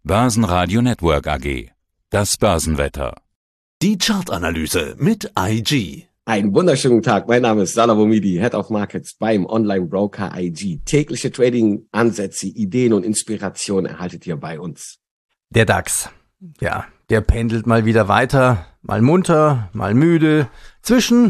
Börsenradio Network AG. Das Börsenwetter. Die Chartanalyse mit IG. Einen wunderschönen Tag. Mein Name ist Salah Boumidi, Head of Markets beim Online-Broker IG. Tägliche Trading-Ansätze, Ideen und Inspirationen erhaltet ihr bei uns. Der DAX, ja, der pendelt mal wieder weiter, mal munter, mal müde, zwischen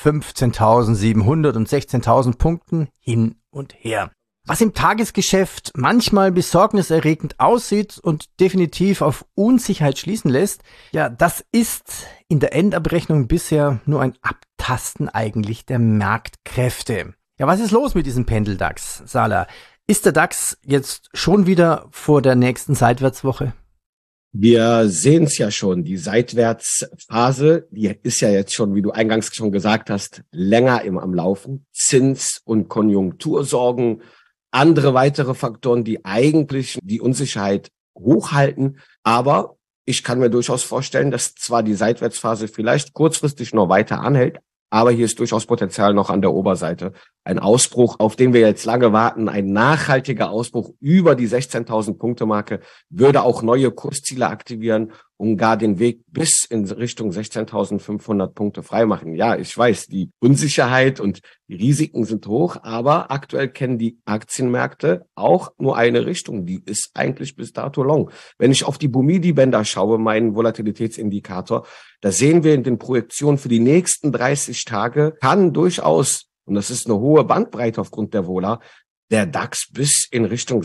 15.700 und 16.000 Punkten hin und her. Was im Tagesgeschäft manchmal besorgniserregend aussieht und definitiv auf Unsicherheit schließen lässt, ja, das ist in der Endabrechnung bisher nur ein Abtasten eigentlich der Marktkräfte. Ja, was ist los mit diesem Pendel-DAX, Salah? Ist der DAX jetzt schon wieder vor der nächsten Seitwärtswoche? Wir sehen es ja schon, die Seitwärtsphase, die ist ja jetzt schon, wie du eingangs schon gesagt hast, länger am Laufen. Zins- und Konjunktursorgen, andere weitere Faktoren, die eigentlich die Unsicherheit hochhalten. Aber ich kann mir durchaus vorstellen, dass zwar die Seitwärtsphase vielleicht kurzfristig noch weiter anhält, aber hier ist durchaus Potenzial noch an der Oberseite. Ein Ausbruch, auf den wir jetzt lange warten, ein nachhaltiger Ausbruch über die 16.000 Punkte Marke, würde auch neue Kursziele aktivieren und gar den Weg bis in Richtung 16.500 Punkte freimachen. Ja, ich weiß, die Unsicherheit und die Risiken sind hoch, aber aktuell kennen die Aktienmärkte auch nur eine Richtung. Die ist eigentlich bis dato long. Wenn ich auf die Boumidi-Bänder schaue, meinen Volatilitätsindikator, da sehen wir in den Projektionen für die nächsten 30 Tage, kann durchaus, und das ist eine hohe Bandbreite aufgrund der Vola, der DAX bis in Richtung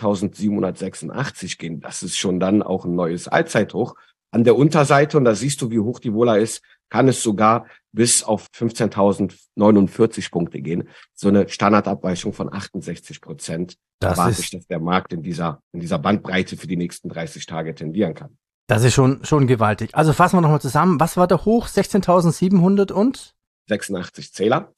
16.786 gehen. Das ist schon dann auch ein neues Allzeithoch. An der Unterseite, und da siehst du, wie hoch die Vola ist, kann es sogar bis auf 15.049 Punkte gehen. So eine Standardabweichung von 68%. Da erwarte ich, dass der Markt in dieser Bandbreite für die nächsten 30 Tage tendieren kann. Das ist schon gewaltig. Also fassen wir nochmal zusammen. Was war der Hoch? 16.700 und? 86 Zähler.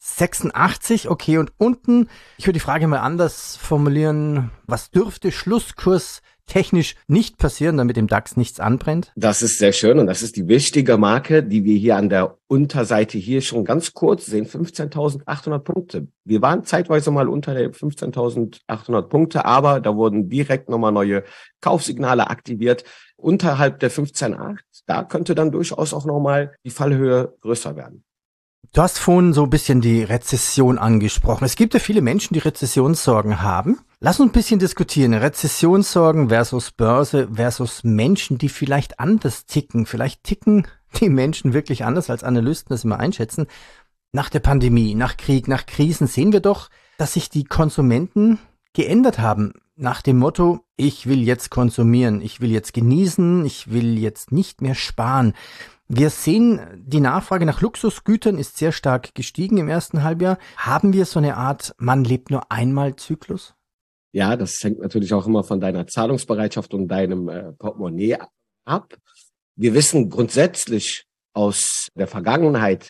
86, okay. Und unten, ich würde die Frage mal anders formulieren. Was dürfte Schlusskurs technisch nicht passieren, damit im DAX nichts anbrennt? Das ist sehr schön und das ist die wichtige Marke, die wir hier an der Unterseite hier schon ganz kurz sehen. 15.800 Punkte. Wir waren zeitweise mal unter der 15.800 Punkte, aber da wurden direkt nochmal neue Kaufsignale aktiviert. Unterhalb der 15.8, da könnte dann durchaus auch nochmal die Fallhöhe größer werden. Du hast vorhin so ein bisschen die Rezession angesprochen. Es gibt ja viele Menschen, die Rezessionssorgen haben. Lass uns ein bisschen diskutieren. Rezessionssorgen versus Börse versus Menschen, die vielleicht anders ticken. Vielleicht ticken die Menschen wirklich anders, als Analysten das immer einschätzen. Nach der Pandemie, nach Krieg, nach Krisen sehen wir doch, dass sich die Konsumenten geändert haben. Nach dem Motto, ich will jetzt konsumieren, ich will jetzt genießen, ich will jetzt nicht mehr sparen. Wir sehen, die Nachfrage nach Luxusgütern ist sehr stark gestiegen im ersten Halbjahr. Haben wir so eine Art Man lebt nur einmal Zyklus? Ja, das hängt natürlich auch immer von deiner Zahlungsbereitschaft und deinem Portemonnaie ab. Wir wissen grundsätzlich aus der Vergangenheit,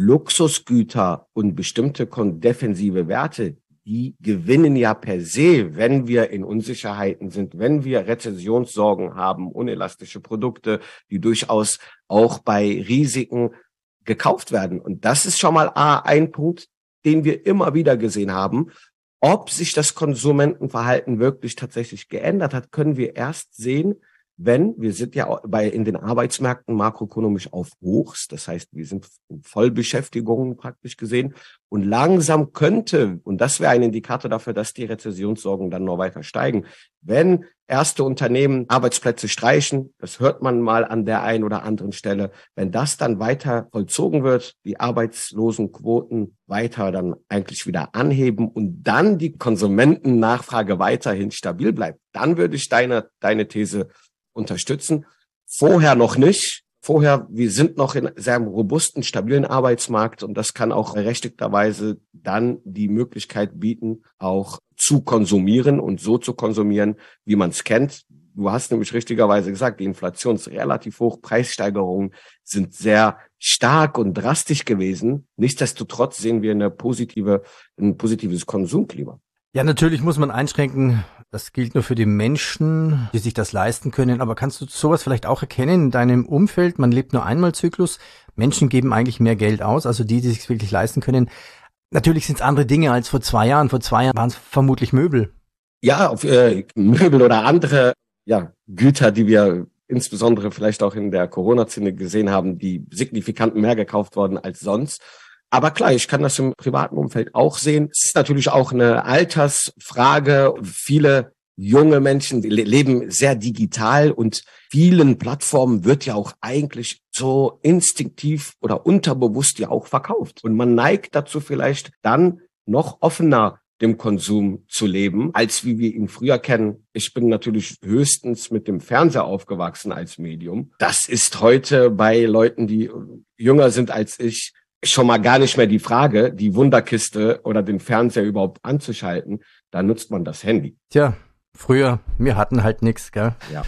Luxusgüter und bestimmte defensive Werte, die gewinnen ja per se, wenn wir in Unsicherheiten sind, wenn wir Rezessionssorgen haben, unelastische Produkte, die durchaus auch bei Risiken gekauft werden. Und das ist schon mal ein Punkt, den wir immer wieder gesehen haben. Ob sich das Konsumentenverhalten wirklich tatsächlich geändert hat, können wir erst sehen, wenn, wir sind ja in den Arbeitsmärkten makroökonomisch auf Hochs, das heißt, wir sind in Vollbeschäftigung praktisch gesehen und langsam könnte, und das wäre ein Indikator dafür, dass die Rezessionssorgen dann noch weiter steigen, wenn erste Unternehmen Arbeitsplätze streichen, das hört man mal an der einen oder anderen Stelle, wenn das dann weiter vollzogen wird, die Arbeitslosenquoten weiter dann eigentlich wieder anheben und dann die Konsumentennachfrage weiterhin stabil bleibt, dann würde ich deine These unterstützen. Vorher noch nicht. Vorher, wir sind noch in sehr robusten, stabilen Arbeitsmarkt und das kann auch berechtigterweise dann die Möglichkeit bieten, auch zu konsumieren und so zu konsumieren, wie man es kennt. Du hast nämlich richtigerweise gesagt, die Inflation ist relativ hoch, Preissteigerungen sind sehr stark und drastisch gewesen. Nichtsdestotrotz sehen wir ein positives Konsumklima. Ja, natürlich muss man einschränken, das gilt nur für die Menschen, die sich das leisten können, aber kannst du sowas vielleicht auch erkennen in deinem Umfeld? Man lebt nur einmal Zyklus, Menschen geben eigentlich mehr Geld aus, also die sich wirklich leisten können. Natürlich sind es andere Dinge als vor 2 Jahren. Vor 2 Jahren waren es vermutlich Möbel. Ja, Möbel oder andere Güter, die wir insbesondere vielleicht auch in der Corona-Szene gesehen haben, die signifikant mehr gekauft worden als sonst. Aber klar, ich kann das im privaten Umfeld auch sehen. Es ist natürlich auch eine Altersfrage. Viele junge Menschen leben sehr digital und vielen Plattformen wird ja auch eigentlich so instinktiv oder unterbewusst ja auch verkauft. Und man neigt dazu vielleicht dann noch offener dem Konsum zu leben, als wie wir ihn früher kennen. Ich bin natürlich höchstens mit dem Fernseher aufgewachsen als Medium. Das ist heute bei Leuten, die jünger sind als ich, schon mal gar nicht mehr die Frage, die Wunderkiste oder den Fernseher überhaupt anzuschalten. Da nutzt man das Handy. Tja, früher, wir hatten halt nichts, gell? Ja.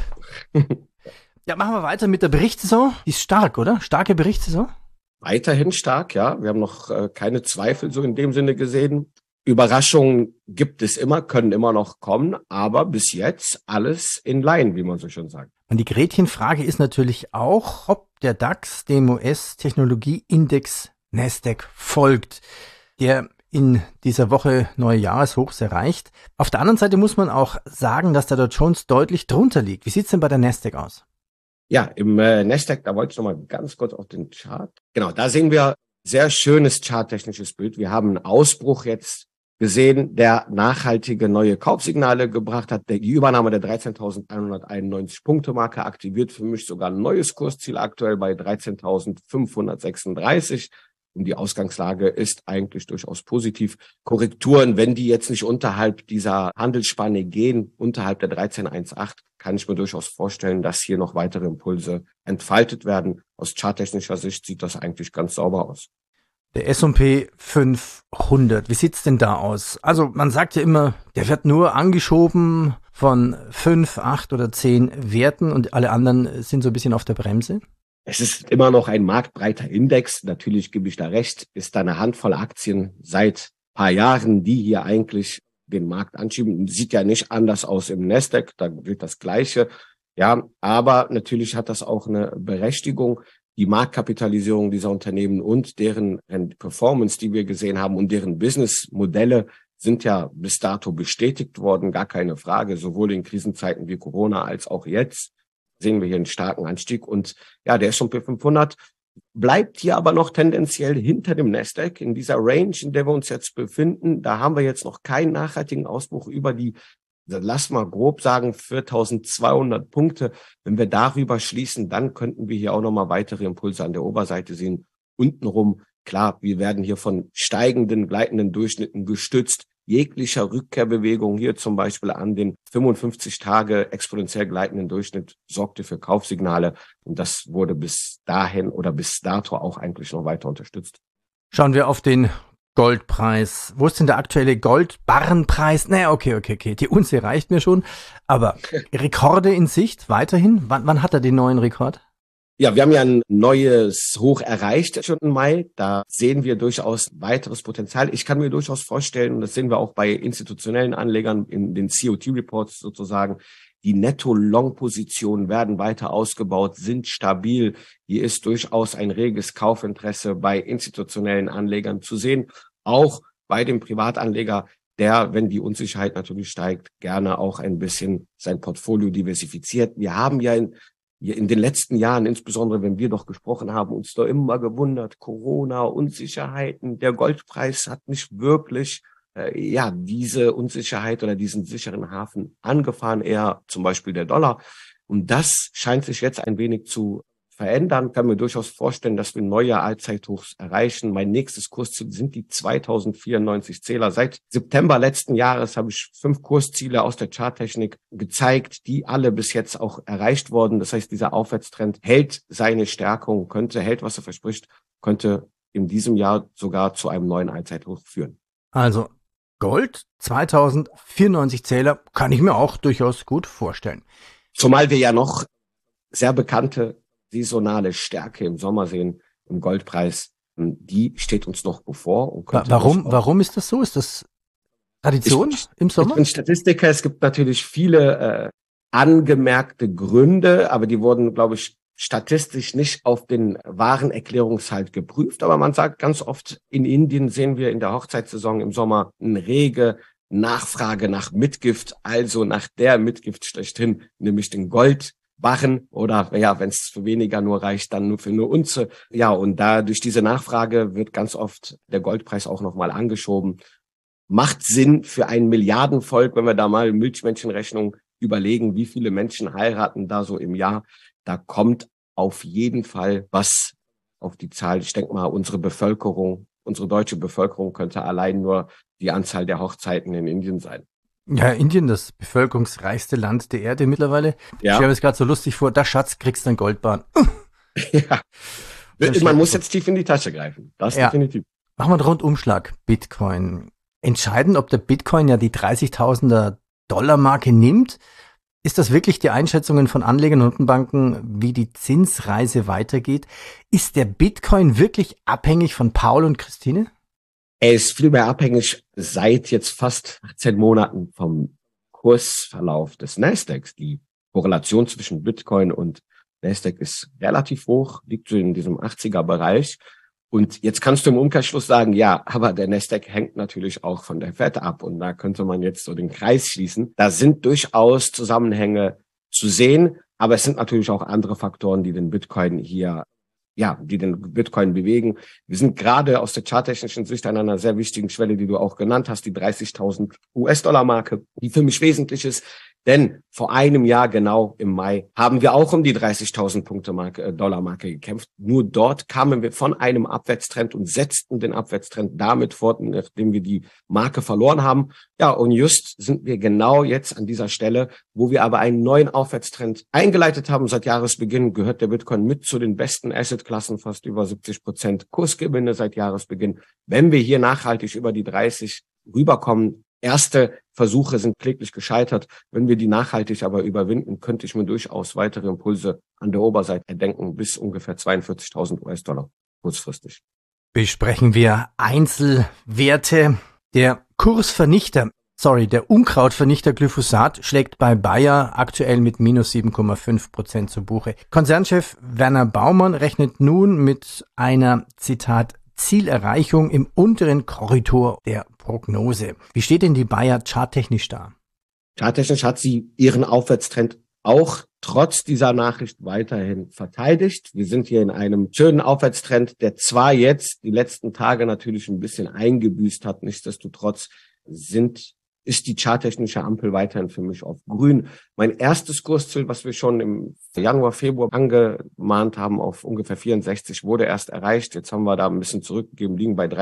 Ja, machen wir weiter mit der Berichtssaison. Die ist stark, oder? Starke Berichtssaison? Weiterhin stark, ja. Wir haben noch keine Zweifel so in dem Sinne gesehen. Überraschungen gibt es immer, können immer noch kommen, aber bis jetzt alles in line, wie man so schön sagt. Und die Gretchenfrage ist natürlich auch, ob der DAX dem US-Technologieindex Nasdaq folgt, der in dieser Woche neue Jahreshochs erreicht. Auf der anderen Seite muss man auch sagen, dass der Dow Jones deutlich drunter liegt. Wie sieht's denn bei der Nasdaq aus? Ja, im Nasdaq, da wollte ich noch mal ganz kurz auf den Chart. Genau, da sehen wir sehr schönes charttechnisches Bild. Wir haben einen Ausbruch jetzt gesehen, der nachhaltige neue Kaufsignale gebracht hat. Die Übernahme der 13.191 Punkte Marke aktiviert für mich sogar ein neues Kursziel aktuell bei 13.536. Und die Ausgangslage ist eigentlich durchaus positiv. Korrekturen, wenn die jetzt nicht unterhalb dieser Handelsspanne gehen, unterhalb der 13.18, kann ich mir durchaus vorstellen, dass hier noch weitere Impulse entfaltet werden. Aus charttechnischer Sicht sieht das eigentlich ganz sauber aus. Der S&P 500, wie sieht's denn da aus? Also man sagt ja immer, der wird nur angeschoben von 5, 8 oder 10 Werten und alle anderen sind so ein bisschen auf der Bremse. Es ist immer noch ein marktbreiter Index. Natürlich gebe ich da recht. Ist da eine Handvoll Aktien seit paar Jahren, die hier eigentlich den Markt anschieben. Sieht ja nicht anders aus im Nasdaq. Da gilt das Gleiche. Ja, aber natürlich hat das auch eine Berechtigung. Die Marktkapitalisierung dieser Unternehmen und deren Performance, die wir gesehen haben und deren Businessmodelle sind ja bis dato bestätigt worden. Gar keine Frage. Sowohl in Krisenzeiten wie Corona als auch jetzt sehen wir hier einen starken Anstieg. Und ja, der S&P 500 bleibt hier aber noch tendenziell hinter dem Nasdaq in dieser Range, in der wir uns jetzt befinden. Da haben wir jetzt noch keinen nachhaltigen Ausbruch über die, lass mal grob sagen, 4.200 Punkte. Wenn wir darüber schließen, dann könnten wir hier auch nochmal weitere Impulse an der Oberseite sehen. Untenrum, klar, wir werden hier von steigenden, gleitenden Durchschnitten gestützt. Jeglicher Rückkehrbewegung hier zum Beispiel an den 55 Tage exponentiell gleitenden Durchschnitt sorgte für Kaufsignale. Und das wurde bis dahin oder bis dato auch eigentlich noch weiter unterstützt. Schauen wir auf den Goldpreis. Wo ist denn der aktuelle Goldbarrenpreis? Naja, okay. Die Unze reicht mir schon. Aber Rekorde in Sicht weiterhin? Wann hat er den neuen Rekord? Ja, wir haben ja ein neues Hoch erreicht schon im Mai. Da sehen wir durchaus weiteres Potenzial. Ich kann mir durchaus vorstellen, und das sehen wir auch bei institutionellen Anlegern in den COT-Reports sozusagen, die Netto-Long-Positionen werden weiter ausgebaut, sind stabil. Hier ist durchaus ein reges Kaufinteresse bei institutionellen Anlegern zu sehen. Auch bei dem Privatanleger, der, wenn die Unsicherheit natürlich steigt, gerne auch ein bisschen sein Portfolio diversifiziert. Wir haben ja in den letzten Jahren, insbesondere wenn wir doch gesprochen haben, uns da immer gewundert, Corona, Unsicherheiten, der Goldpreis hat nicht wirklich diese Unsicherheit oder diesen sicheren Hafen angefahren, eher zum Beispiel der Dollar. Und das scheint sich jetzt ein wenig zu verändern. Kann mir durchaus vorstellen, dass wir neue Allzeithochs erreichen. Mein nächstes Kursziel sind die 2094 Zähler. Seit September letzten Jahres habe ich 5 Kursziele aus der Charttechnik gezeigt, die alle bis jetzt auch erreicht wurden. Das heißt, dieser Aufwärtstrend hält seine Stärkung, hält, was er verspricht, könnte in diesem Jahr sogar zu einem neuen Allzeithoch führen. Also Gold, 2094 Zähler, kann ich mir auch durchaus gut vorstellen. Zumal wir ja noch sehr bekannte saisonale Stärke im Sommer sehen, im Goldpreis, die steht uns noch bevor. Und Warum ist das so? Ist das Tradition im Sommer? Ich bin Statistiker, es gibt natürlich viele angemerkte Gründe, aber die wurden, glaube ich, statistisch nicht auf den wahren Erklärungshalt geprüft. Aber man sagt ganz oft, in Indien sehen wir in der Hochzeitssaison im Sommer eine rege Nachfrage nach Mitgift, also nach der Mitgift schlechthin, nämlich den Goldbarren oder ja, wenn es für weniger nur reicht, dann nur für eine Unze. Ja, und da durch diese Nachfrage wird ganz oft der Goldpreis auch nochmal angeschoben. Macht Sinn für ein Milliardenvolk, wenn wir da mal Milchmädchenrechnung überlegen, wie viele Menschen heiraten da so im Jahr. Da kommt auf jeden Fall was auf die Zahl. Ich denke mal, unsere deutsche Bevölkerung könnte allein nur die Anzahl der Hochzeiten in Indien sein. Ja, Indien, das bevölkerungsreichste Land der Erde mittlerweile. Ja. Ich stelle mir es gerade so lustig vor, da Schatz, kriegst du einen Goldbarren. Ja. Man muss jetzt tief in die Tasche greifen. Das definitiv. Machen wir einen Rundumschlag. Bitcoin. Entscheidend, ob der Bitcoin ja die 30.000er Dollar-Marke nimmt. Ist das wirklich die Einschätzungen von Anlegern und Notenbanken, wie die Zinsreise weitergeht? Ist der Bitcoin wirklich abhängig von Paul und Christine? Er ist vielmehr abhängig seit jetzt fast 18 Monaten vom Kursverlauf des Nasdaqs. Die Korrelation zwischen Bitcoin und Nasdaq ist relativ hoch, liegt so in diesem 80er-Bereich. Und jetzt kannst du im Umkehrschluss sagen, ja, aber der Nasdaq hängt natürlich auch von der Fed ab. Und da könnte man jetzt so den Kreis schließen. Da sind durchaus Zusammenhänge zu sehen. Aber es sind natürlich auch andere Faktoren, die den Bitcoin bewegen. Wir sind gerade aus der charttechnischen Sicht an einer sehr wichtigen Schwelle, die du auch genannt hast, die 30.000 US-Dollar-Marke, die für mich wesentlich ist. Denn vor einem Jahr genau im Mai haben wir auch um die 30.000 Dollar-Marke gekämpft. Nur dort kamen wir von einem Abwärtstrend und setzten den Abwärtstrend damit fort, nachdem wir die Marke verloren haben. Ja, und just sind wir genau jetzt an dieser Stelle, wo wir aber einen neuen Aufwärtstrend eingeleitet haben. Seit Jahresbeginn gehört der Bitcoin mit zu den besten Assetklassen, fast über 70% Kursgewinne seit Jahresbeginn. Wenn wir hier nachhaltig über die 30 rüberkommen, erste Versuche sind kläglich gescheitert. Wenn wir die nachhaltig aber überwinden, könnte ich mir durchaus weitere Impulse an der Oberseite erdenken, bis ungefähr 42.000 US-Dollar kurzfristig. Besprechen wir Einzelwerte. Der Unkrautvernichter Glyphosat schlägt bei Bayer aktuell mit minus 7,5% zu Buche. Konzernchef Werner Baumann rechnet nun mit einer, Zitat, Zielerreichung im unteren Korridor der Prognose. Wie steht denn die Bayer charttechnisch da? Charttechnisch hat sie ihren Aufwärtstrend auch trotz dieser Nachricht weiterhin verteidigt. Wir sind hier in einem schönen Aufwärtstrend, der zwar jetzt die letzten Tage natürlich ein bisschen eingebüßt hat, nichtsdestotrotz ist die charttechnische Ampel weiterhin für mich auf grün. Mein erstes Kursziel, was wir schon im Januar, Februar angemahnt haben, auf ungefähr 64, wurde erst erreicht. Jetzt haben wir da ein bisschen zurückgegeben, liegen bei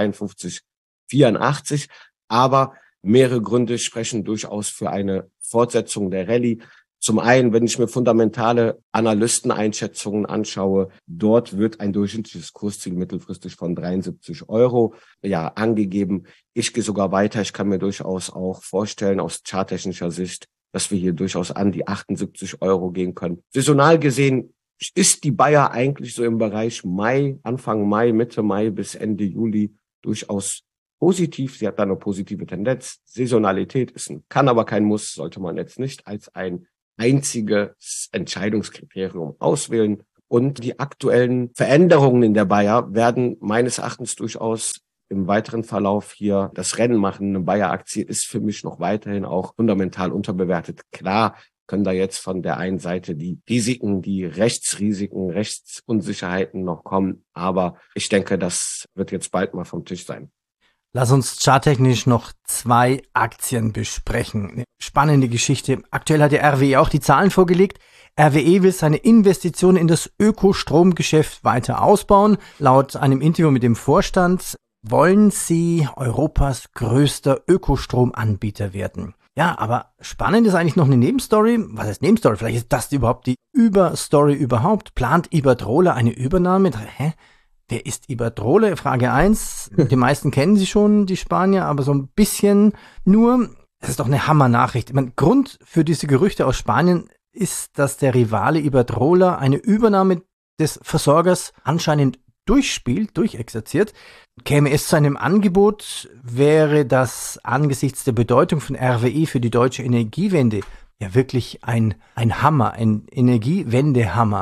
53,84. Aber mehrere Gründe sprechen durchaus für eine Fortsetzung der Rallye. Zum einen, wenn ich mir fundamentale Analysteneinschätzungen anschaue, dort wird ein durchschnittliches Kursziel mittelfristig von 73 € angegeben. Ich gehe sogar weiter. Ich kann mir durchaus auch vorstellen, aus charttechnischer Sicht, dass wir hier durchaus an die 78 € gehen können. Saisonal gesehen ist die Bayer eigentlich so im Bereich Mai, Anfang Mai, Mitte Mai bis Ende Juli durchaus positiv. Sie hat da eine positive Tendenz. Saisonalität kann aber kein Muss, sollte man jetzt nicht als ein einziges Entscheidungskriterium auswählen. Und die aktuellen Veränderungen in der Bayer werden meines Erachtens durchaus im weiteren Verlauf hier das Rennen machen. Eine Bayer-Aktie ist für mich noch weiterhin auch fundamental unterbewertet. Klar können da jetzt von der einen Seite die Risiken, die Rechtsrisiken, Rechtsunsicherheiten noch kommen. Aber ich denke, das wird jetzt bald mal vom Tisch sein. Lass uns charttechnisch noch 2 Aktien besprechen. Eine spannende Geschichte. Aktuell hat der RWE auch die Zahlen vorgelegt. RWE will seine Investition in das Ökostromgeschäft weiter ausbauen. Laut einem Interview mit dem Vorstand wollen sie Europas größter Ökostromanbieter werden. Ja, aber spannend ist eigentlich noch eine Nebenstory. Was heißt Nebenstory? Vielleicht ist das überhaupt die Überstory überhaupt. Plant Iberdrola eine Übernahme? Wer ist Iberdrola? Frage 1. Die meisten kennen sie schon, die Spanier, aber so ein bisschen nur. Das ist doch eine Hammer-Nachricht. Ich meine, Grund für diese Gerüchte aus Spanien ist, dass der Rivale Iberdrola eine Übernahme des Versorgers anscheinend durchexerziert. Käme es zu einem Angebot, wäre das angesichts der Bedeutung von RWE für die deutsche Energiewende ja wirklich ein Hammer, ein Energiewendehammer.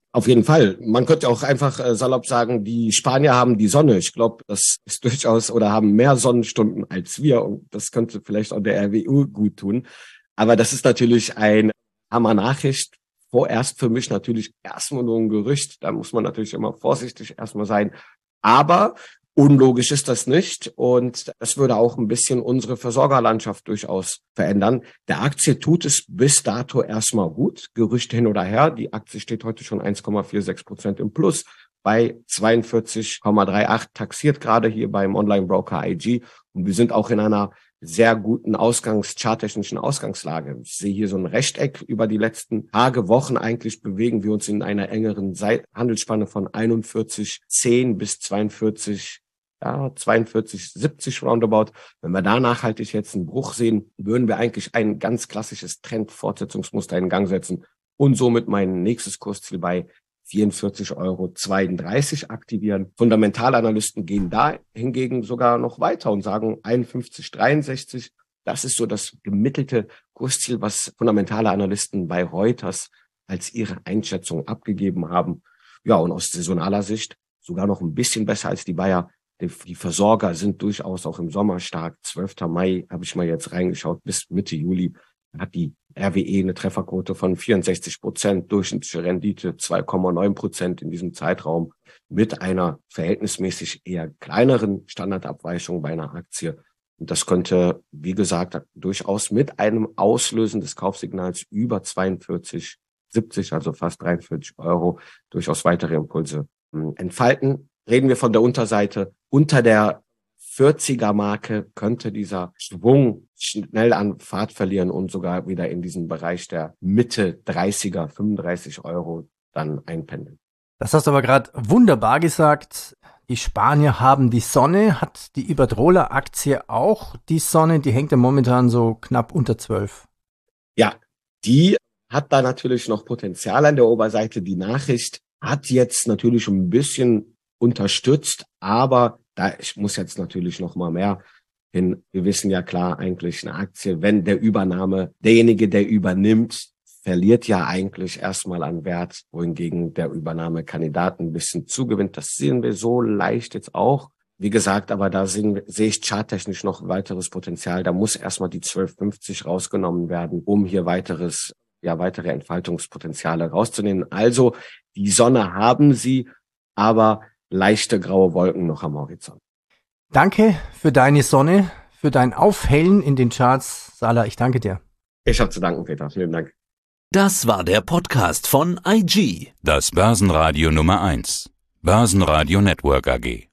Auf jeden Fall. Man könnte auch einfach salopp sagen, die Spanier haben die Sonne. Ich glaube, das ist durchaus oder haben mehr Sonnenstunden als wir und das könnte vielleicht auch der RWU gut tun. Aber das ist natürlich eine Hammer-Nachricht. Vorerst für mich natürlich erstmal nur ein Gerücht. Da muss man natürlich immer vorsichtig erstmal sein. Aber unlogisch ist das nicht und es würde auch ein bisschen unsere Versorgerlandschaft durchaus verändern. Der Aktie tut es bis dato erstmal gut. Gerüchte hin oder her. Die Aktie steht heute schon 1,46% im Plus bei 42,38 taxiert gerade hier beim Online-Broker IG. Und wir sind auch in einer sehr guten charttechnischen Ausgangslage. Ich sehe hier so ein Rechteck über die letzten Tage, Wochen eigentlich bewegen wir uns in einer engeren Handelsspanne von 41,10 bis 42,70 roundabout. Wenn wir da nachhaltig jetzt einen Bruch sehen, würden wir eigentlich ein ganz klassisches Trendfortsetzungsmuster in Gang setzen und somit mein nächstes Kursziel bei 44,32 € aktivieren. Fundamentalanalysten gehen da hingegen sogar noch weiter und sagen 51,63. Das ist so das gemittelte Kursziel, was fundamentale Analysten bei Reuters als ihre Einschätzung abgegeben haben. Ja, und aus saisonaler Sicht sogar noch ein bisschen besser als die Bayer. Die Versorger sind durchaus auch im Sommer stark. 12. Mai habe ich mal jetzt reingeschaut, bis Mitte Juli hat die RWE eine Trefferquote von 64%, durchschnittliche Rendite 2,9% in diesem Zeitraum mit einer verhältnismäßig eher kleineren Standardabweichung bei einer Aktie. Und das könnte, wie gesagt, durchaus mit einem Auslösen des Kaufsignals über 42,70, also fast 43 € durchaus weitere Impulse entfalten. Reden wir von der Unterseite. Unter der 40er-Marke könnte dieser Schwung schnell an Fahrt verlieren und sogar wieder in diesen Bereich der Mitte 30er, 35 € dann einpendeln. Das hast du aber gerade wunderbar gesagt. Die Spanier haben die Sonne. Hat die Iberdrola-Aktie auch die Sonne? Die hängt ja momentan so knapp unter 12. Ja, die hat da natürlich noch Potenzial an der Oberseite. Die Nachricht hat jetzt natürlich ein bisschen unterstützt, aber ich muss jetzt natürlich noch mal mehr hin. Wir wissen ja klar eigentlich eine Aktie, wenn derjenige, der übernimmt, verliert ja eigentlich erstmal an Wert, wohingegen der Übernahmekandidat ein bisschen zugewinnt. Das sehen wir so leicht jetzt auch. Wie gesagt, aber da sehe ich charttechnisch noch weiteres Potenzial. Da muss erstmal die 12,50 rausgenommen werden, um hier weitere Entfaltungspotenziale rauszunehmen. Also die Sonne haben sie, aber leichte graue Wolken noch am Horizont. Danke für deine Sonne, für dein Aufhellen in den Charts. Salah, ich danke dir. Ich habe zu danken, Peter. Vielen Dank. Das war der Podcast von IG. Das Börsenradio Nummer 1. Börsenradio Network AG.